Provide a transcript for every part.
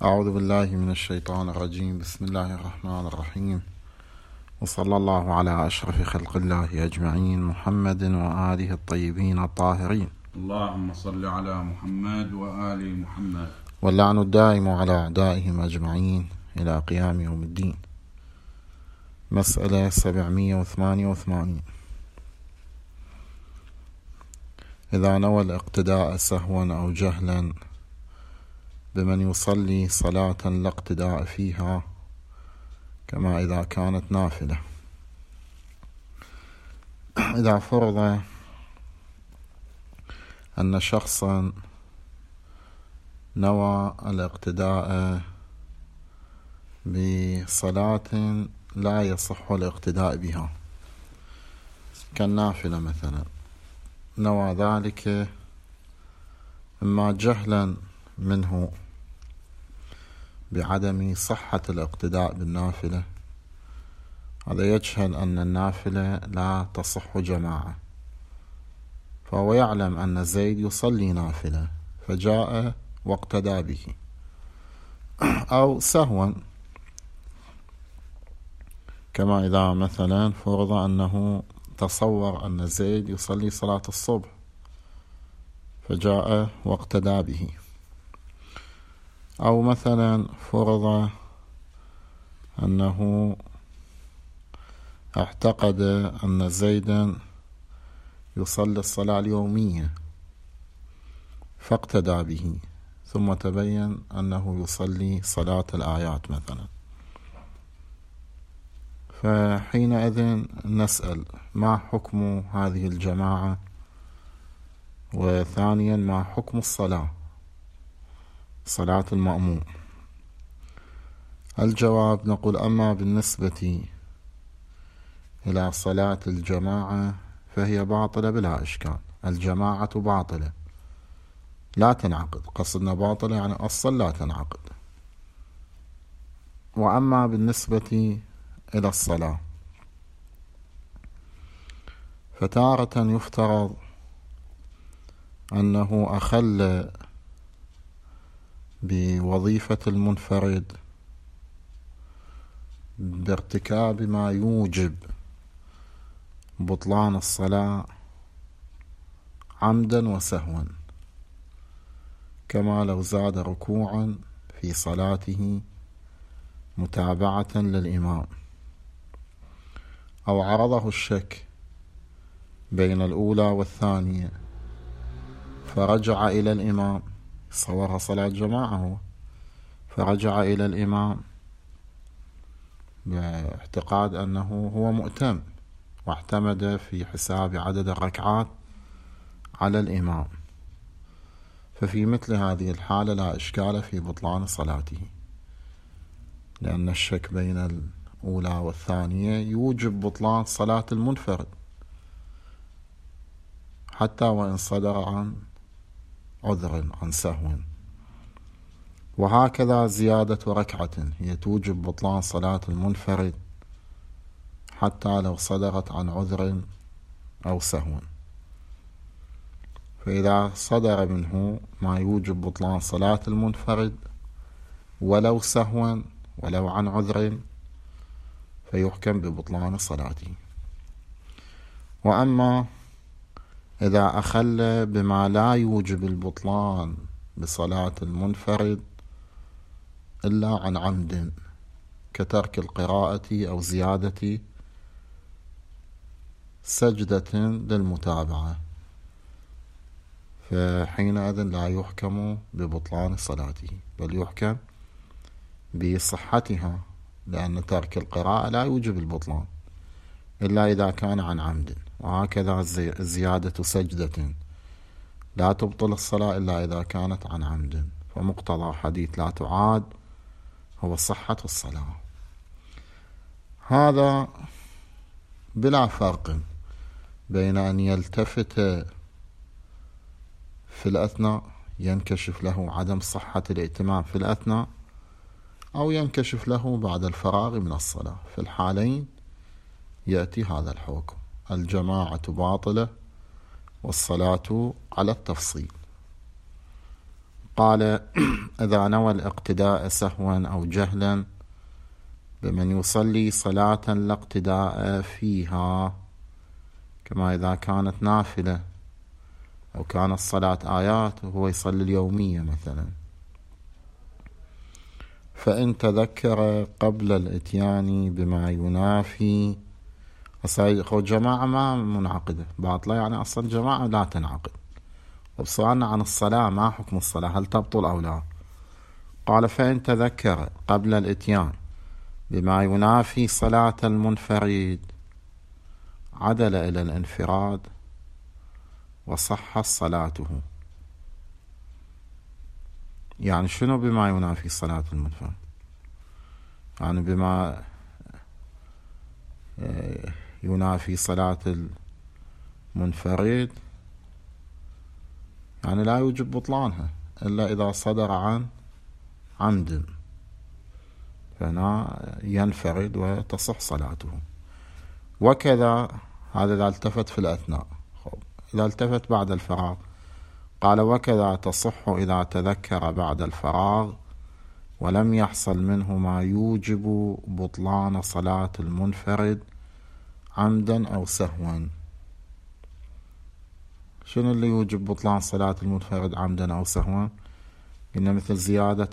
أعوذ بالله من الشيطان الرجيم. بسم الله الرحمن الرحيم، وصلى الله على أشرف خلق الله أجمعين، محمد وآله الطيبين الطاهرين. اللهم صل على محمد وآل محمد. واللعن الدائم على أعدائهم أجمعين إلى قيام يوم الدين. مسألة 788. إذا نوى الاقتداء سهوا أو جهلا بمن يصلي صلاة لا اقتداء فيها، كما إذا كانت نافلة. إذا فرض أن شخصا نوى الاقتداء بصلاة لا يصح الاقتداء بها كالنافلة مثلا، نوى ذلك إما جهلا منه بعدم صحة الاقتداء بالنافلة، هذا يجهل أن النافلة لا تصح جماعة، فهو يعلم أن زيد يصلي نافلة فجاء واقتدى به. أو سهوا، كما إذا مثلا فرض أنه تصور أن زيد يصلي صلاة الصبح فجاء واقتدى به. أو مثلا فرض أنه اعتقد أن زيدا يصلي الصلاة اليومية فاقتدى به، ثم تبين أنه يصلي صلاة الآيات مثلا، فحينئذ نسأل ما حكم هذه الجماعة، وثانيا ما حكم صلاة المأموم؟ الجواب نقول: أما بالنسبة إلى صلاة الجماعة فهي باطلة بلا إشكال، الجماعة باطلة لا تنعقد، قصدنا باطلة يعني أصلا لا تنعقد. وأما بالنسبة إلى الصلاة فتارة يفترض أنه أخل بوظيفة المنفرد بارتكاب ما يوجب بطلان الصلاة عمدا وسهوا، كما لو زاد ركوعا في صلاته متابعة للإمام، أو عرضه الشك بين الأولى والثانية فرجع إلى الإمام، صورها صلاة جماعة هو، فرجع إلى الإمام باعتقاد أنه هو مؤتم واعتمد في حساب عدد الركعات على الإمام، ففي مثل هذه الحالة لا إشكال في بطلان صلاته، لأن الشك بين الأولى والثانية يوجب بطلان صلاة المنفرد حتى وإن صدر عن عذر، عن سهو. وهكذا زيادة ركعة هي توجب بطلان صلاة المنفرد حتى لو صدرت عن عذر أو سهو. فإذا صدر منه ما يوجب بطلان صلاة المنفرد ولو سهوا ولو عن عذر فيحكم ببطلان صلاته. وأما إذا أخل بما لا يوجب البطلان بصلاة المنفرد إلا عن عمد كترك القراءة أو زيادة سجدة للمتابعة، فحينئذ لا يحكم ببطلان صلاته بل يحكم بصحتها، لأن ترك القراءة لا يوجب البطلان إلا إذا كان عن عمد. وهكذا زيادة سجدة لا تبطل الصلاة إلا إذا كانت عن عمد، فمقتضى حديث لا تعاد هو صحة الصلاة. هذا بلا فرق بين أن يلتفت في الأثناء ينكشف له عدم صحة الائتمام في الأثناء، أو ينكشف له بعد الفراغ من الصلاة. في الحالين يأتي هذا الحكم: الجماعة باطلة والصلاة على التفصيل. قال إذا نوى الاقتداء سهوا أو جهلا بمن يصلي صلاة لا اقتداء فيها، كما إذا كانت نافلة أو كانت صلاة آيات وهو يصلي اليومية مثلا، فإن تذكر قبل الإتيان بما ينافي. جماعة ما منعقدة باطلة، يعني أصلا جماعة لا تنعقد. وسؤالنا عن الصلاة، ما حكم الصلاة، هل تبطل أو لا؟ قال فإن تذكر قبل الإتيان بما ينافي صلاة المنفرد عدل إلى الانفراد وصح صلاته. يعني شنو بما ينافي صلاة المنفرد؟ يعني بما ينافي صلاة المنفرد يعني لا يوجب بطلانها إلا إذا صدر عن عمد، فهنا ينفرد وتصح صلاته. وكذا هذا إذا التفت في الأثناء. إذا التفت بعد الفراغ قال وكذا تصح إذا تذكر بعد الفراغ ولم يحصل منه ما يوجب بطلان صلاة المنفرد عمدا أو سهوا. شنو اللي يوجب بطلان صلاة المنفرد عمدا أو سهوا؟ قلنا مثل زيادة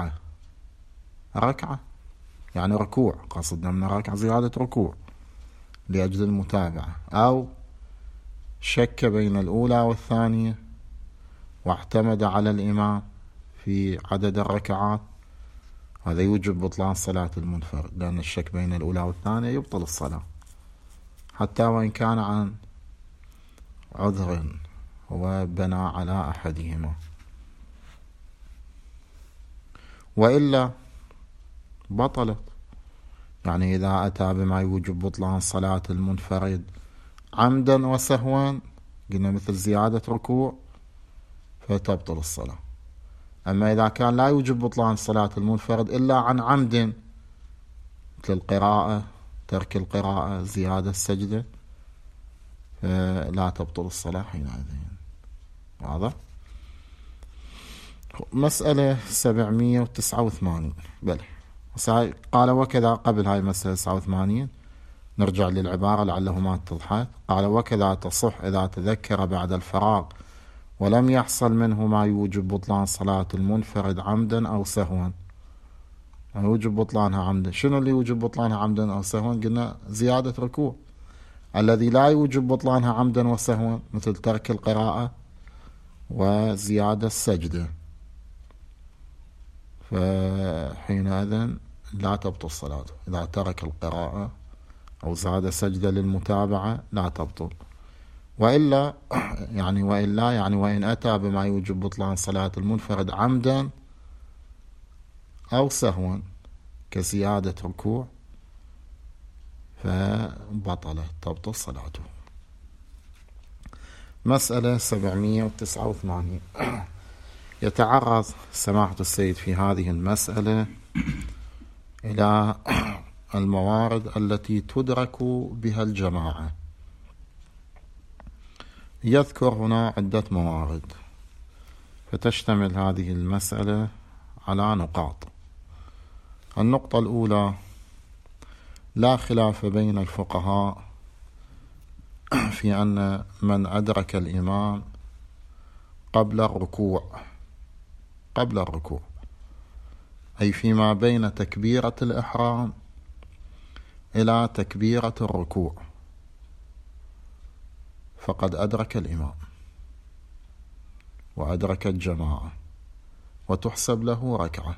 ركعة يعني ركوع، قصدنا من ركعة زيادة ركوع لأجل المتابعة، أو شك بين الأولى والثانية واعتمد على الإمام في عدد الركعات، هذا يوجب بطلان صلاة المنفرد، لأن الشك بين الأولى والثانية يبطل الصلاة حتى وإن كان عن عذر هو بنى على أحدهما، وإلا بطلت. يعني إذا أتى بما يوجب بطلان صلاة المنفرد عمدا وسهوا، قلنا مثل زيادة ركوع، فتبطل الصلاة. أما إذا كان لا يوجب بطلان صلاة المنفرد إلا عن عمد مثل القراءة، ترك القراءة، زيادة السجدة، فلا تبطل الصلاة حينئذ. واضح؟ مسألة 789 بل قال وكذا، قبل هاي مسألة 89 نرجع للعبارة لعله ما اتضحت. قال وكذا تصح إذا تذكر بعد الفراغ ولم يحصل منه ما يوجب بطلان صلاة المنفرد عمدا أو سهوا. يوجب بطلانها عمدا. شنو اللي يوجب بطلانها عمدا أو سهوا؟ قلنا زيادة ركوع. الذي لا يوجب بطلانها عمدا وسهوا مثل ترك القراءة وزيادة السجدة، فحينئذ لا تبطل صلاته. إذا ترك القراءة أو زاد سجدة للمتابعة لا تبطل. وإلا وإن أتى بما يوجب بطلان صلاة المنفرد عمدا أو سهوا كزيادة ركوع فبطلت، تبطل صلاته. مسألة 789 يتعرض سماحة السيد في هذه المسألة إلى الموارد التي تدرك بها الجماعة. يذكر هنا عدة موارد، فتشتمل هذه المسألة على نقاط. النقطة الأولى: لا خلاف بين الفقهاء في أن من أدرك الإمام قبل الركوع أي فيما بين تكبيرة الإحرام إلى تكبيرة الركوع فقد أدرك الإمام وأدرك الجماعة وتحسب له ركعة،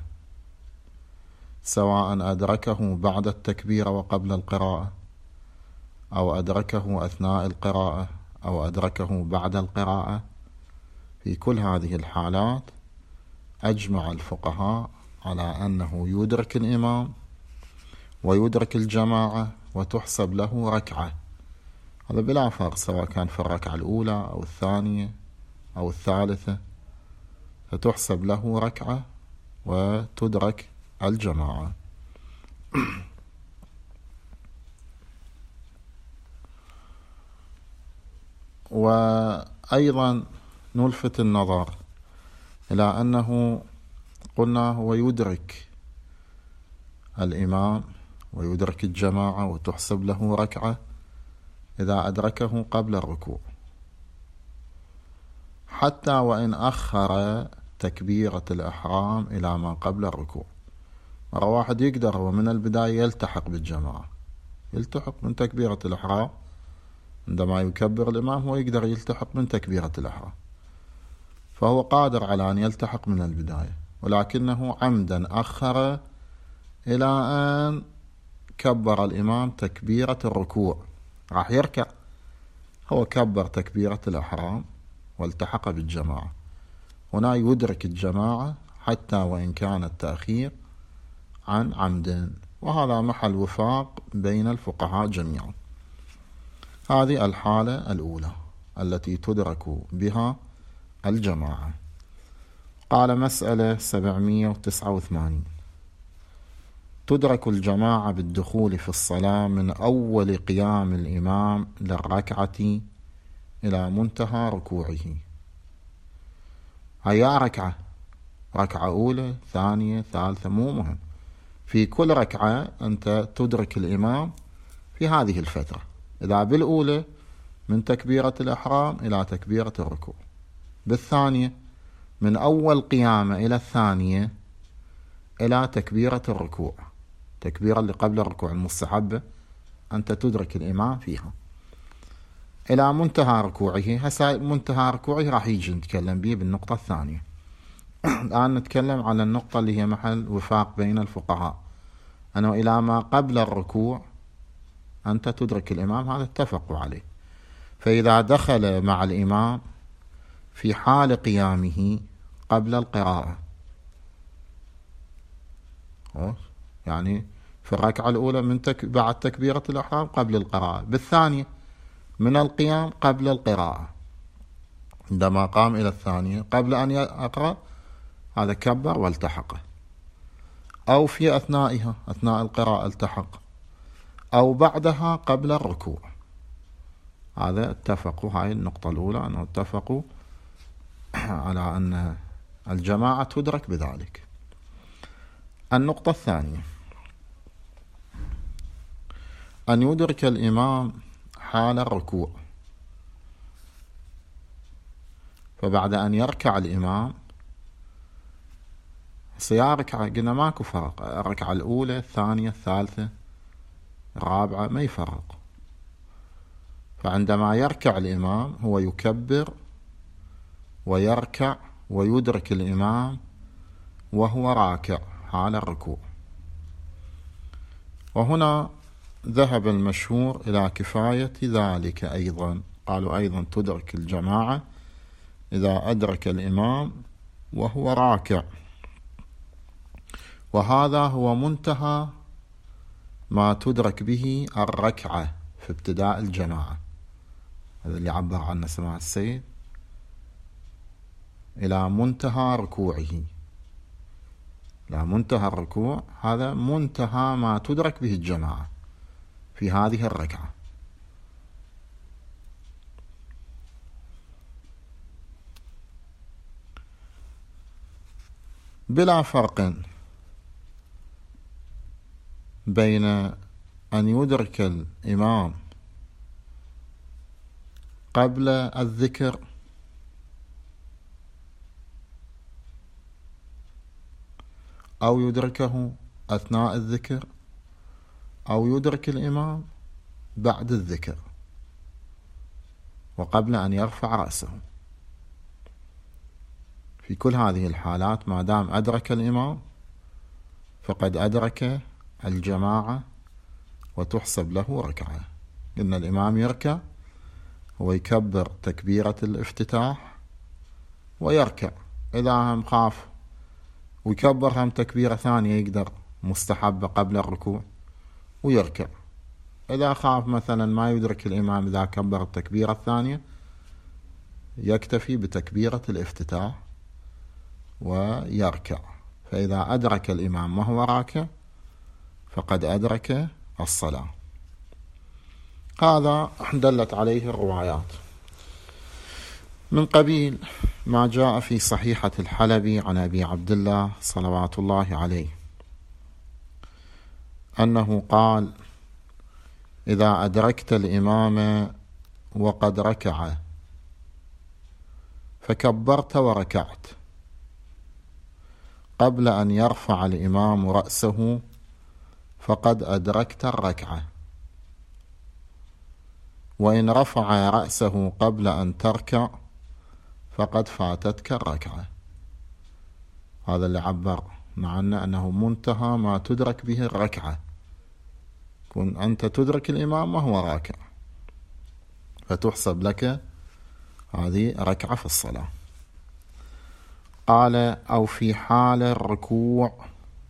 سواء أدركه بعد التكبير وقبل القراءة، أو أدركه أثناء القراءة، أو أدركه بعد القراءة. في كل هذه الحالات أجمع الفقهاء على أنه يدرك الإمام ويدرك الجماعة وتحسب له ركعة. هذا بلا فرق سواء كان في الركعة الأولى أو الثانية أو الثالثة، فتحسب له ركعة وتدرك الجماعة. وأيضا نلفت النظر إلى أنه قلنا هو يدرك الإمام ويدرك الجماعة وتحسب له ركعة إذا أدركه قبل الركوع، حتى وإن أخر تكبيرة الإحرام إلى ما قبل الركوع. مرة واحد يقدر هو من البداية يلتحق بالجماعة، يلتحق من تكبيرة الإحرام، عندما يكبر الإمام هو يقدر يلتحق من تكبيرة الإحرام، فهو قادر على أن يلتحق من البداية، ولكنه عمدا أخر إلى أن كبر الإمام تكبيرة الركوع، راح يركع، هو كبر تكبيرة الإحرام والتحق بالجماعة، هنا يدرك الجماعة حتى وإن كان التأخير عن عمد، وهذا محل وفاق بين الفقهاء جميعا. هذه الحالة الأولى التي تدرك بها الجماعة. قال مسألة 789: تدرك الجماعة بالدخول في الصلاة من أول قيام الإمام للركعة إلى منتهى ركوعه. هيا ركعة أولى ثانية ثالثة مو مهم، في كل ركعة أنت تدرك الإمام في هذه الفترة، إذا بالأولى من تكبيرة الإحرام إلى تكبيرة الركوع، بالثانية من أول قيامة إلى الثانية إلى تكبيرة الركوع، تكبيرة اللي قبل الركوع المستحبة أنت تدرك الإمام فيها إلى منتهى ركوعه. هسا منتهى ركوعه راح يجي نتكلم به بالنقطة الثانية. الآن نتكلم على النقطة اللي هي محل وفاق بين الفقهاء، أنه إلى ما قبل الركوع أنت تدرك الإمام، هذا اتفقوا عليه. فإذا دخل مع الإمام في حال قيامه قبل القراءة، يعني في الركعة الأولى من بعد تكبيرة الإحرام قبل القراءة، بالثانية من القيام قبل القراءة، عندما قام إلى الثانية قبل أن يقرأ هذا كبر والتحق، أو في أثنائها أثناء القراءة التحق، أو بعدها قبل الركوع، هذا اتفقوا. هاي النقطة الأولى أنه اتفقوا على أن الجماعة تدرك بذلك. النقطة الثانية: أن يدرك الإمام حال الركوع، فبعد أن يركع الإمام سيركع، قلنا ماكو فرق، الركعة الأولى الثانية الثالثة الرابعة ما يفرق، فعندما يركع الإمام هو يكبر ويركع ويدرك الإمام وهو راكع حال الركوع. وهنا ذهب المشهور إلى كفاية ذلك أيضا، قالوا أيضا تدرك الجماعة إذا أدرك الإمام وهو راكع، وهذا هو منتهى ما تدرك به الركعة في ابتداء الجماعة، هذا اللي عبر عنه سماحة السيد، إلى منتهى ركوعه، إلى منتهى الركوع، هذا منتهى ما تدرك به الجماعة في هذه الركعة. بلا فرق بين أن يدرك الإمام قبل الذكر أو يدركه أثناء الذكر أو يدرك الإمام بعد الذكر وقبل أن يرفع رأسه. في كل هذه الحالات ما دام أدرك الإمام فقد أدرك الجماعة وتحسب له ركعة. إن الإمام يركع ويكبر تكبيرة الافتتاح ويركع، إذا هم خاف ويكبر هم تكبيرة ثانية يقدر مستحبة قبل الركوع ويركع. إذا خاف مثلا ما يدرك الإمام إذا كبر التكبيرة الثانية يكتفي بتكبيرة الافتتاح ويركع. فإذا أدرك الإمام وهو راكع فقد أدرك الصلاة. هذا دلت عليه الروايات من قبيل ما جاء في صحيحة الحلبي عن أبي عبد الله صلوات الله عليه أنه قال: إذا أدركت الإمام وقد ركع فكبرت وركعت قبل أن يرفع الإمام رأسه فقد أدركت الركعة، وإن رفع رأسه قبل أن تركع فقد فاتتك الركعة. هذا اللي عبر عنه أنه منتهى ما تدرك به الركعة، كن أنت تدرك الإمام وهو راكع فتحسب لك هذه ركعة في الصلاة. قال: أو في حال الركوع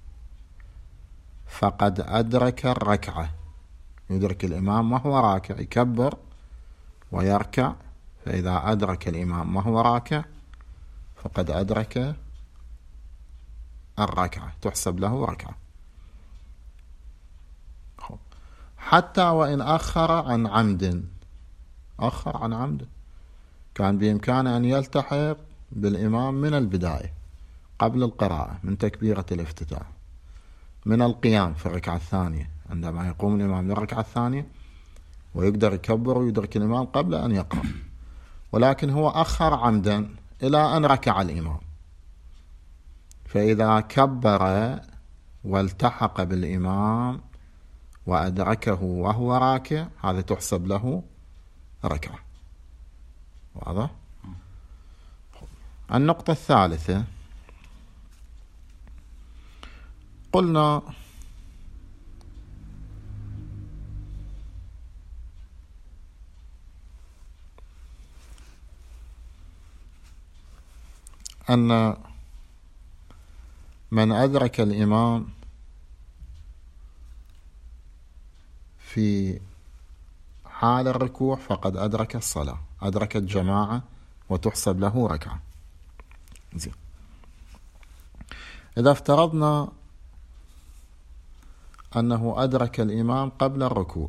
فقد أدرك الركعة، يدرك الإمام وهو راكع، يكبر ويركع، فإذا أدرك الإمام وهو راكع فقد أدرك الركعة، تحسب له ركعة. حتى وإن أخر عن عمد، كان بإمكانه أن يلتحق بالإمام من البداية قبل القراءة، من تكبيرة الافتتاح، من القيام في الركعة الثانية، عندما يقوم الإمام للركعة الثانية ويقدر يكبر ويدرك الإمام قبل أن يقرأ، ولكن هو أخر عمدا إلى أن ركع الإمام، فإذا كبر والتحق بالإمام وأدركه وهو راكع هذا تحسب له ركعة. واضح؟ النقطة الثالثة، قلنا أن من أدرك الإمام في حال الركوع فقد أدرك الصلاة، أدرك الجماعة وتحسب له ركعة. زين. إذا افترضنا أنه أدرك الإمام قبل الركوع،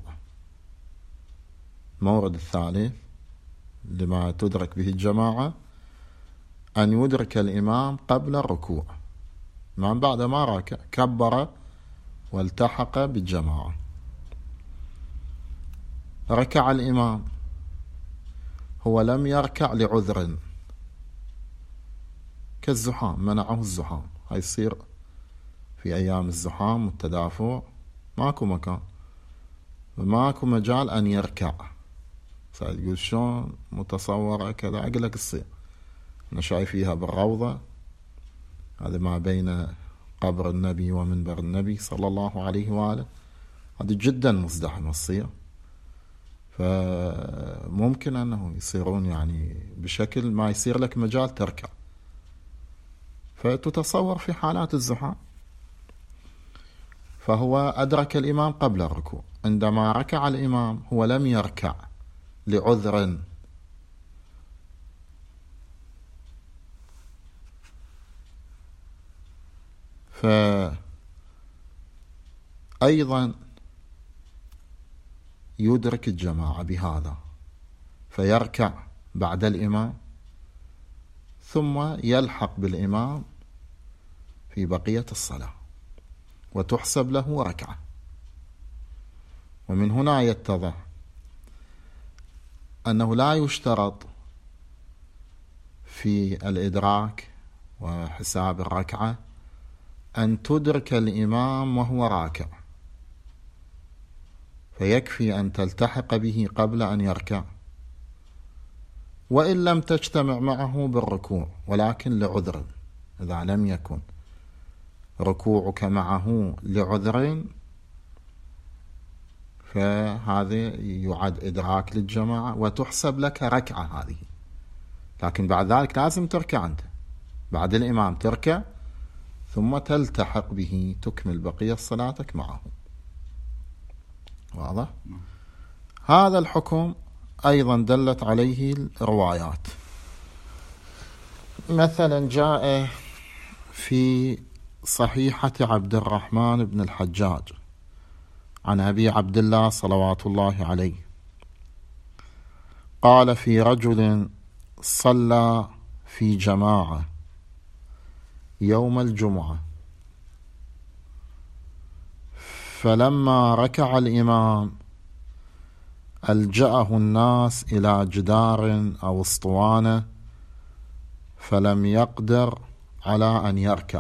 المورد الثالث لما تدرك به الجماعة أن يدرك الإمام قبل الركوع، الإمام بعد ما راكع كبر والتحق بالجماعة، ركع الإمام، هو لم يركع لعذر كالزحام، منعه الزحام، هاي يصير في أيام الزحام والتدافع، ماكو مكان، ماكو مجال أن يركع. يقول شلون متصورة كذا، أقلك تصير، أنا شايفيها بالروضة، هذا ما بين قبر النبي ومنبر النبي صلى الله عليه وآله، هذا جدا مزدحم تصير، فممكن أنه يصيرون يعني بشكل ما يصير لك مجال تركع، فتتصور في حالات الزحام. فهو أدرك الإمام قبل الركوع، عندما ركع الإمام هو لم يركع لعذر، فأيضا يدرك الجماعة بهذا، فيركع بعد الإمام ثم يلحق بالإمام في بقية الصلاة وتحسب له ركعة. ومن هنا يتضح أنه لا يشترط في الإدراك وحساب الركعة أن تدرك الإمام وهو راكع، فيكفي أن تلتحق به قبل أن يركع، وإن لم تجتمع معه بالركوع ولكن لعذر، إذا لم يكن ركوعك معه لعذر فهذا يعد إدراك للجماعة وتحسب لك ركعة هذه، لكن بعد ذلك لازم تركع أنت بعد الإمام، تركع ثم تلتحق به تكمل بقية صلاتك معه. واضح؟ هذا الحكم أيضا دلت عليه الروايات، مثلا جاء في صحيحة عبد الرحمن بن الحجاج عن أبي عبد الله صلوات الله عليه قال: في رجل صلى في جماعة يوم الجمعة، فلما ركع الإمام ألجأه الناس إلى جدار أو اسطوانة فلم يقدر على أن يركع،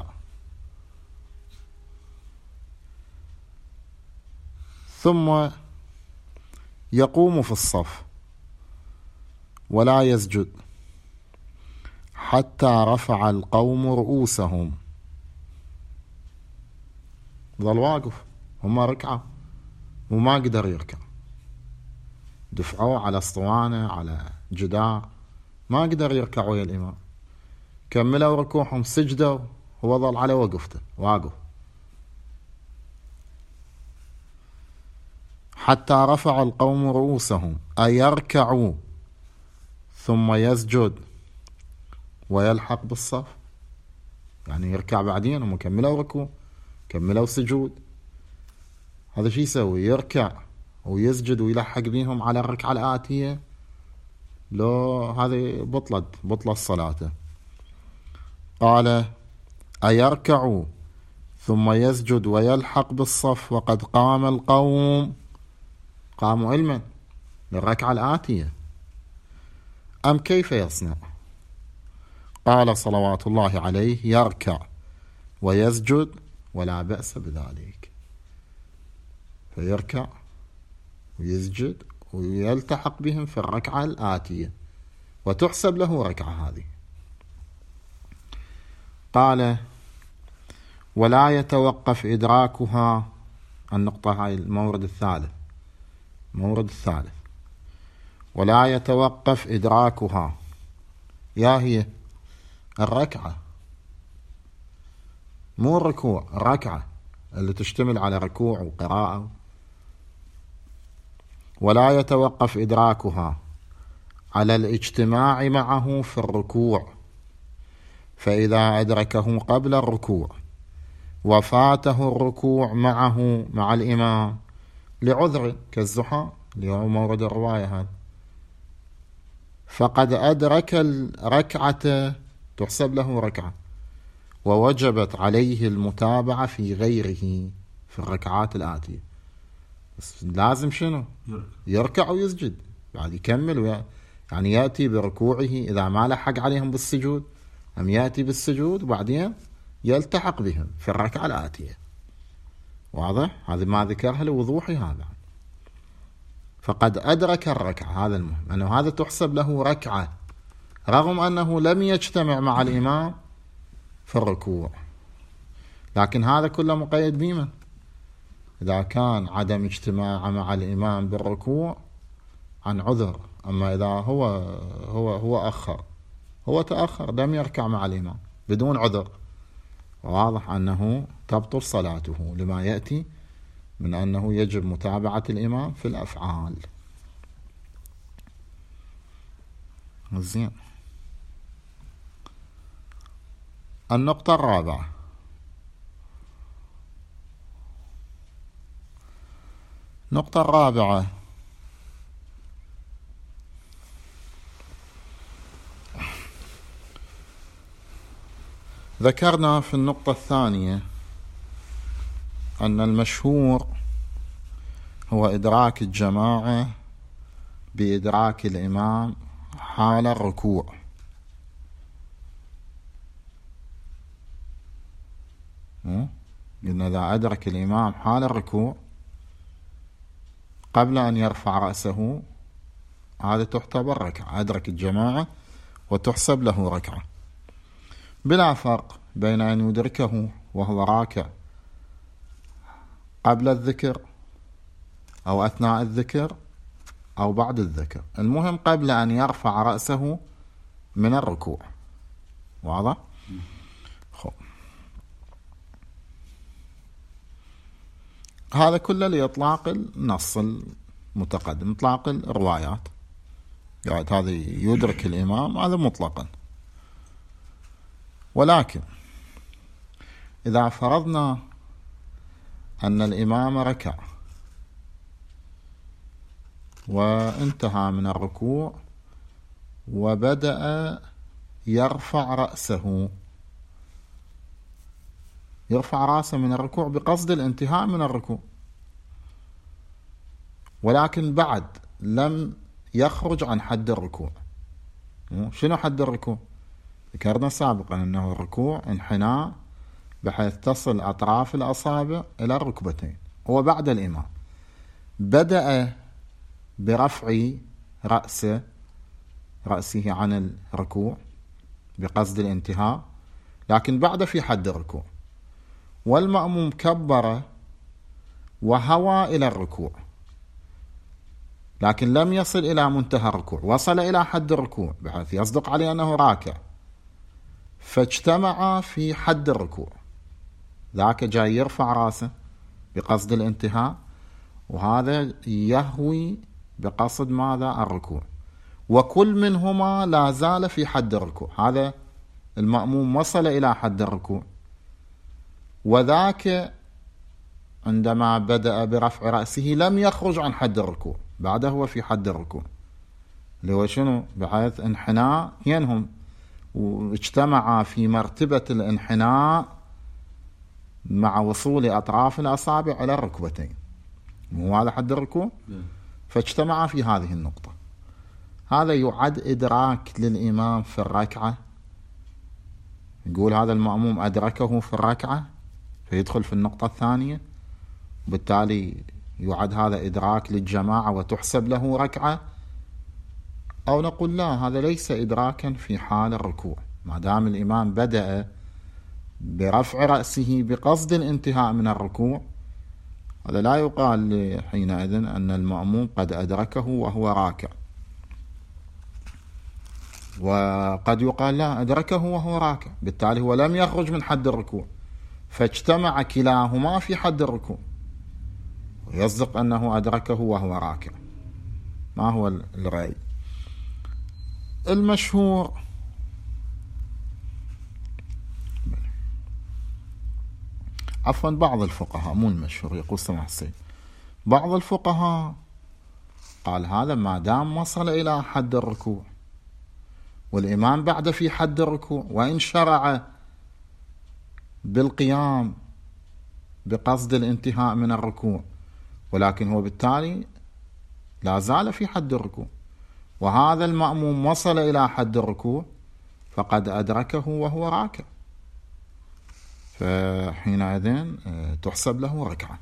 ثم يقوم في الصف ولا يسجد حتى رفع القوم رؤوسهم. ظل واقف، هم ركعوا وما قدر يركع، دفعوه على اسطوانة على جدار، ما قدر يركع ويا الإمام، كملوا ركوعهم، سجدوا، هو ظل على وقفته واقف حتى رفع القوم رؤوسهم، أيركعوا ثم يسجد ويلحق بالصف، يعني يركع بعدين، هم كملوا ركوع كملوا سجود، هذا شي يسوي؟ يركع ويسجد ويلحق بيهم على الركعة الآتية؟ لو هذه بطلت صلاته. قال أيركع ثم يسجد ويلحق بالصف وقد قام القوم، قاموا علما للركعة الآتية، أم كيف يصنع؟ قال صلوات الله عليه يركع ويسجد ولا بأس بذلك، فيركع ويسجد ويلتحق بهم في الركعة الآتية وتحسب له ركعة هذه. قال ولا يتوقف إدراكها، النقطة هاي المورد الثالث، ولا يتوقف إدراكها، يا هي الركعة مو الركوع، الركعة اللي تشتمل على ركوع وقراءة. ولا يتوقف إدراكها على الاجتماع معه في الركوع، فإذا أدركه قبل الركوع وفاته الركوع معه مع الإمام لعذر كالزحام اللي هو مورد الرواية هذا، فقد أدرك الركعة، تحسب له ركعة، ووجبت عليه المتابعة في غيره في الركعات الآتية. بس لازم شنو؟ يركع ويسجد، بعد يكمل يعني يأتي بركوعه إذا ما لحق عليهم بالسجود، أم يأتي بالسجود وبعدين يلتحق بهم في الركعة الآتية. واضح؟ هذا ما ذكرها لوضوحها هذا. فقد أدرك الركعة، هذا المهم، أنه هذا تحسب له ركعة رغم أنه لم يجتمع مع الإمام في الركوع، لكن هذا كله مقيد بمن؟ إذا كان عدم اجتماع مع الإمام بالركوع عن عذر، أما إذا هو تأخر لم يركع مع الإمام بدون عذر، واضح أنه تبطل صلاته لما يأتي من أنه يجب متابعة الإمام في الأفعال. زين. النقطة الرابعة، ذكرنا في النقطة الثانية أن المشهور هو إدراك الجماعة بإدراك الإمام حال الركوع، قلنا إذا أدرك الإمام حال الركوع قبل أن يرفع رأسه هذا تعتبر ركعة، أدرك الجماعة وتحسب له ركعة، بلا فرق بين أن يدركه وهو راكع قبل الذكر أو أثناء الذكر أو بعد الذكر، المهم قبل أن يرفع رأسه من الركوع. واضح؟ هذا كله لإطلاق النص المتقدم، إطلاق الروايات، يعني هذا يدرك الإمام هذا مطلقا. ولكن إذا فرضنا أن الإمام ركع وانتهى من الركوع وبدأ يرفع رأسه، يرفع رأسه من الركوع بقصد الانتهاء من الركوع، ولكن بعد لم يخرج عن حد الركوع. شنو حد الركوع؟ ذكرنا سابقا أنه الركوع انحناء بحيث تصل أطراف الأصابع إلى الركبتين. هو بعد الإمام بدأ برفع رأسه عن الركوع بقصد الانتهاء، لكن بعد في حد الركوع، والمأموم كبر وهوى إلى الركوع، لكن لم يصل إلى منتهى الركوع، وصل إلى حد الركوع بحيث يصدق عليه أنه راكع، فاجتمع في حد الركوع. ذاك جاي يرفع رأسه بقصد الانتهاء، وهذا يهوي بقصد ماذا؟ الركوع، وكل منهما لا زال في حد الركوع. هذا المأموم وصل إلى حد الركوع، وذاك عندما بدأ برفع رأسه لم يخرج عن حد الركوع، بعده هو في حد الركوع اللي هو شنو؟ بحيث انحناء ينهم، واجتمع في مرتبة الانحناء مع وصول أطراف الأصابع إلى الركبتين، مو هذا حد الركوع؟ فاجتمع في هذه النقطة. هذا يعد إدراك للإمام في الركعة. يقول هذا المأموم أدركه في الركعة فيدخل في النقطة الثانية، وبالتالي يعد هذا إدراك للجماعة وتحسب له ركعة، أو نقول لا، هذا ليس إدراكا في حال الركوع، ما دام الإمام بدأ برفع رأسه بقصد الانتهاء من الركوع، هذا لا يقال حينئذ أن المأموم قد أدركه وهو راكع. وقد يقال لا، أدركه وهو راكع، بالتالي هو لم يخرج من حد الركوع، فاجتمع كلاهما في حد الركوع، ويصدق أنه أدركه وهو راكع. ما هو الرأي المشهور؟ عفوا، بعض الفقهاء، مو المشهور، يقول سماحة السيد، بعض الفقهاء قال هذا ما دام وصل إلى حد الركوع والإمام بعد في حد الركوع، وإن شرع بالقيام بقصد الانتهاء من الركوع، ولكن هو بالتالي لا زال في حد الركوع، وهذا المأموم وصل إلى حد الركوع فقد أدركه وهو راكع، فحينئذ تحسب له ركعة.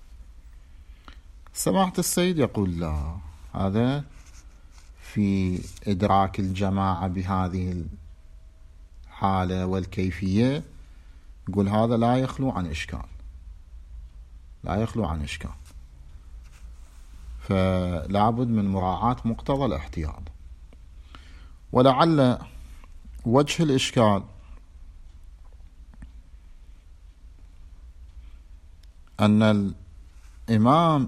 سماحة السيد يقول لا، هذا في إدراك الجماعة بهذه الحالة والكيفية، يقول هذا لا يخلو عن إشكال، لا يخلو عن إشكال، فلا بد من مراعاة مقتضى الاحتياط. ولعل وجه الإشكال أن الإمام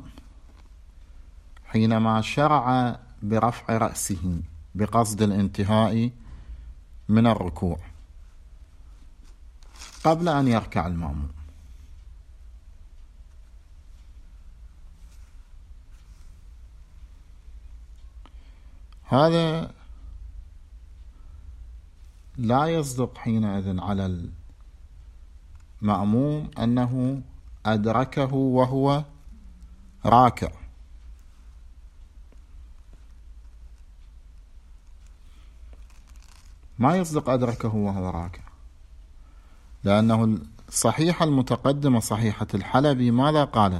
حينما شرع برفع رأسه بقصد الانتهاء من الركوع قبل أن يركع المأموم، هذا لا يصدق حينئذ على المأموم أنه أدركه وهو راكع، ما يصدق أدركه وهو راكع، لأنه الصحيحة المتقدمة صحيحة الحلبي ماذا قالت؟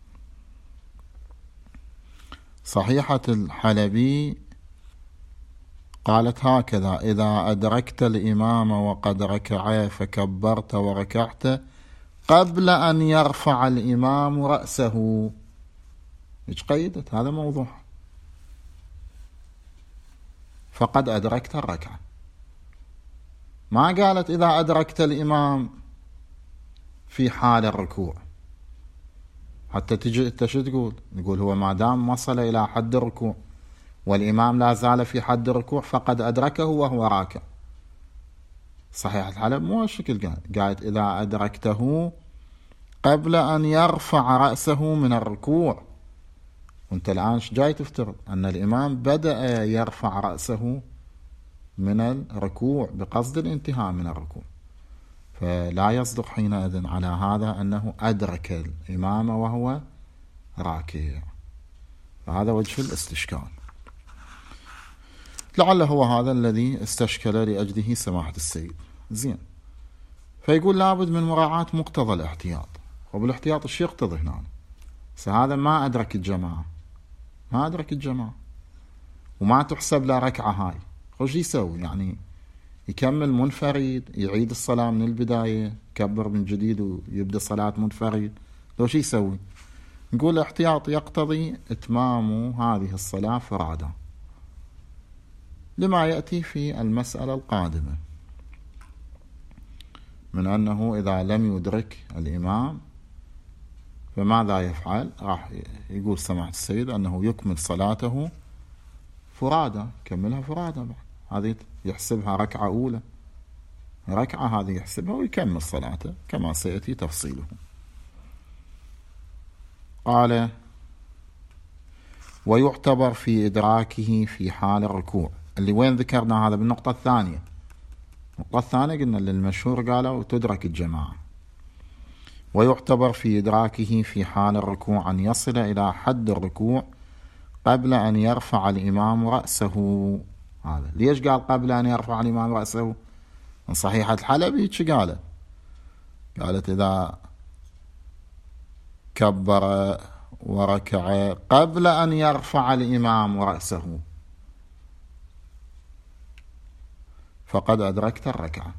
صحيحة الحلبي قالت هكذا: إذا أدركت الإمام وقد ركع فكبرت وركعت قبل أن يرفع الإمام رأسه. إيش قيدت؟ هذا موضوع، فقد أدركت الركعة. ما قالت إذا أدركت الإمام في حال الركوع. حتى تجي أنت شو تقول هو ما دام وصل إلى حد الركوع والإمام لا زال في حد الركوع فقد أدركه وهو راكع. صحيح الحلب مو هالشكل، قالت إذا أدركته قبل أن يرفع رأسه من الركوع. وانت الآن جاي تفترض أن الإمام بدأ يرفع رأسه من الركوع بقصد الانتهاء من الركوع، فلا يصدق حينئذ على هذا أنه أدرك الإمام وهو راكع. فهذا وجه الاستشكال، لعل هو هذا الذي استشكل لأجله سماحة السيد. زين، فيقول لابد من مراعاة مقتضى الاحتياط. وبالاحتياط الشيء يقتضي هنا، هذا ما أدرك الجماعة، ما أدرك الجماعة وما تحسب له ركعة هاي، وش يسوي؟ يعني يكمل منفرد، يعيد الصلاة من البداية، يكبر من جديد ويبدأ صلاة منفرد، لو شو يسوي؟ نقول الاحتياط يقتضي إتمام هذه الصلاة فرادى، لما يأتي في المسألة القادمة من أنه إذا لم يدرك الإمام فماذا يفعل؟ راح يقول سماحة السيد أنه يكمل صلاته فرادى، كملها فرادى بعد. هذه يحسبها ركعة أولى، ركعة هذه يحسبها ويكمل صلاته كما سيأتي تفصيله. قال: ويعتبر في إدراكه في حال الركوع، اللي وين ذكرنا هذا بالنقطة الثانية. النقطة الثانية قلنا للمشهور قالوا تدرك الجماعة. ويعتبر في إدراكه في حال الركوع أن يصل إلى حد الركوع قبل أن يرفع الإمام رأسه. هذا ليش قال قبل أن يرفع الإمام رأسه؟ من صحيحة الحلبي قالت إذا كبر وركع قبل أن يرفع الإمام رأسه فقد أدركت الركعة.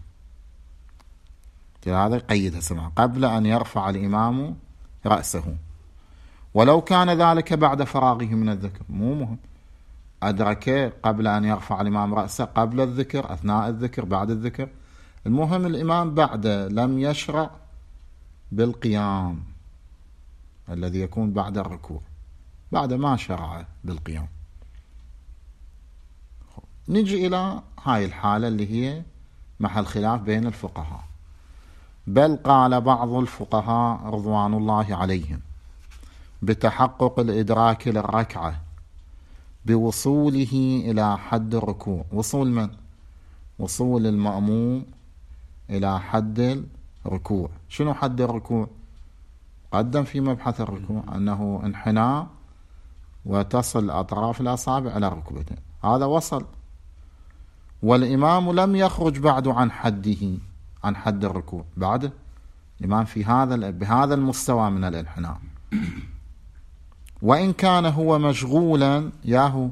هذا يقيدها سمع قبل أن يرفع الإمام رأسه، ولو كان ذلك بعد فراغه من الذكر مو مهم، أدرك قبل أن يرفع الإمام رأسه، قبل الذكر، أثناء الذكر، بعد الذكر، المهم الإمام بعد لم يشرع بالقيام الذي يكون بعد الركوع، بعد ما شرع بالقيام. نجي إلى هاي الحالة اللي هي محل خلاف بين الفقهاء، بل قال بعض الفقهاء رضوان الله عليهم بتحقق الإدراك للركعة بوصوله إلى حد الركوع. وصول من؟ وصول المأموم إلى حد الركوع. شنو حد الركوع؟ قدم في مبحث الركوع أنه انحناء وتصل أطراف الأصابع إلى الركبتين، هذا وصل، والإمام لم يخرج بعد عن حده، عن حد الركوع، بعد الإمام في بهذا المستوى من الانحناء، وإن كان هو مشغولا، ياهو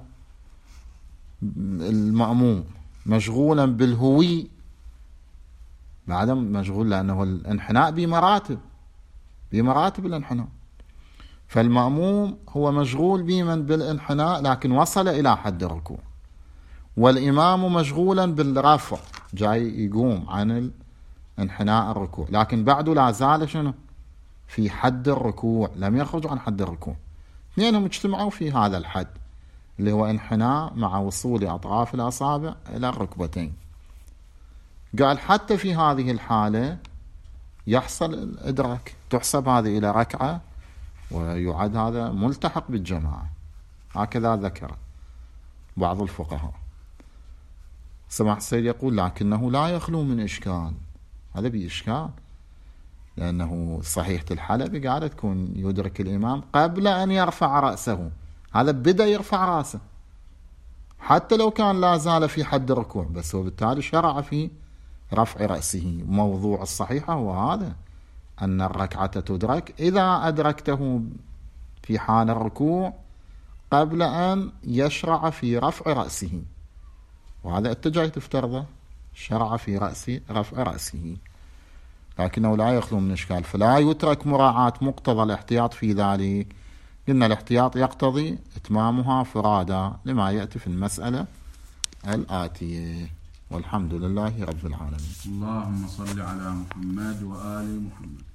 المأموم مشغولا بالهوي، بعد مشغول لأنه الانحناء بمراتب الانحناء، فالمأموم هو مشغول بمن بالانحناء لكن وصل إلى حد الركوع، والإمام مشغولا بالرفع، جاي يقوم عن انحناء الركوع، لكن بعده لا زال شنو؟ في حد الركوع، لم يخرج عن حد الركوع. اثنينهم اجتمعوا في هذا الحد اللي هو انحناء مع وصول أطراف الأصابع إلى الركبتين. قال حتى في هذه الحالة يحصل الإدراك، تحسب هذه إلى ركعة ويعد هذا ملتحق بالجماعة، هكذا ذكر بعض الفقهاء. سماحة السيد يقول لكنه لا يخلو من إشكال، هذا بإشكال، لأنه صحيحة الحلبي قاعدة تكون يدرك الإمام قبل أن يرفع رأسه، هذا بدأ يرفع رأسه حتى لو كان لا زال في حد الركوع، بس هو بالتالي شرع في رفع رأسه. موضوع الصحيحة هو هذا، أن الركعة تدرك إذا أدركته في حال الركوع قبل أن يشرع في رفع رأسه، وهذا اتجاه تفترضه، شرع في رفع رأسه، لكنه لا يخلو من إشكال، فلا يترك مراعاة مقتضى الاحتياط في ذلك. قلنا الاحتياط يقتضي إتمامها فرادى لما يأتي في المسألة الآتية، والحمد لله رب العالمين. اللهم صل على محمد وآل محمد.